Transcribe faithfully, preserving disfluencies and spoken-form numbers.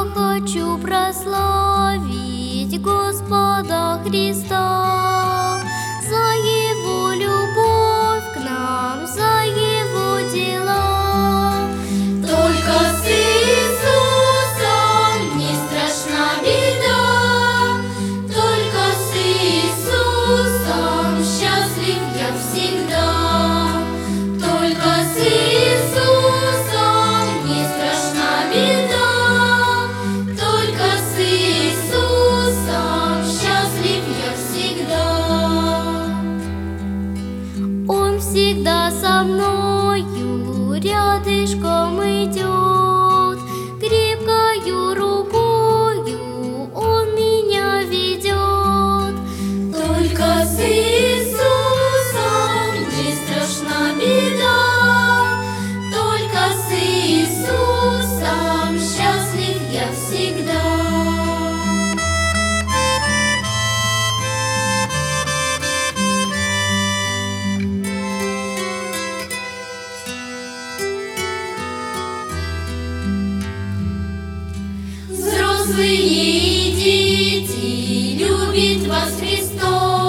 Я хочу прославить Господа Христа за Его любовь к нам, за Его дела. Только с Иисусом не страшна беда, только с Иисусом счастлив я всегда. Только с Иисусом не страшна беда, только с Иисусом счастлив я всегда. Он всегда со мною рядышком идет, крепкою рукою Он меня ведет. Только с Иисусом не страшна беда, только с Иисусом счастлив я всегда. Взрослые и дети, любит вас Христос.